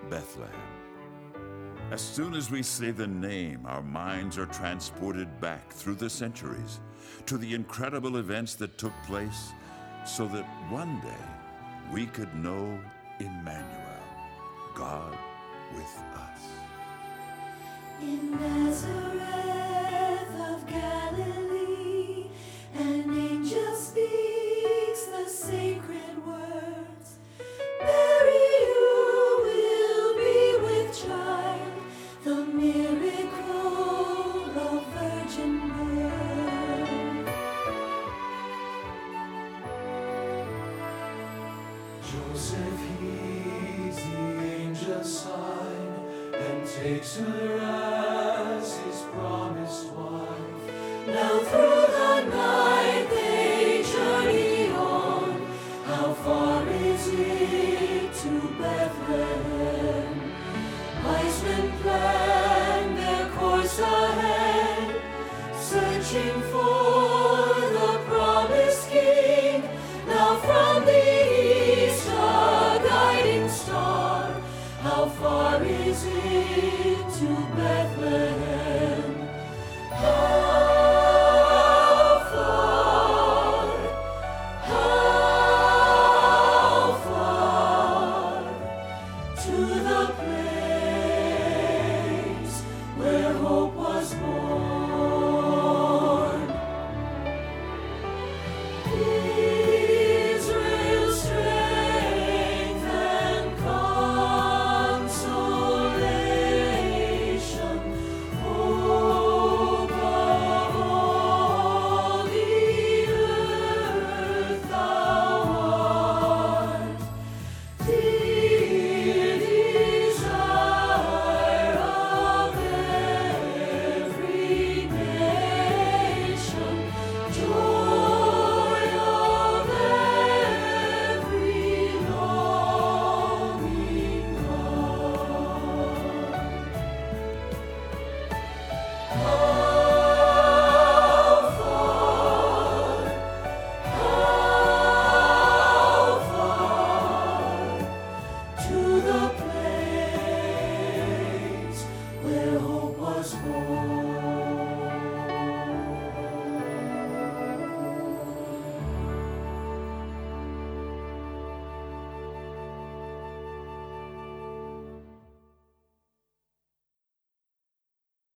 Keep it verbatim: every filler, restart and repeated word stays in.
Bethlehem. As soon as we say the name, our minds are transported back through the centuries to the incredible events that took place so that one day we could know Emmanuel, God with us. In Nazareth of Galilee, an angel speaks the sacred words. Mary, you will be with child, the miracle of virgin birth. Joseph heeds the angel's sign and takes her as his promised wife. Now through the night they journey on. How far is it to Bethlehem? Wise men plan their course ahead, searching for the promised King. Now from the east a guiding star. How far is it to Bethlehem?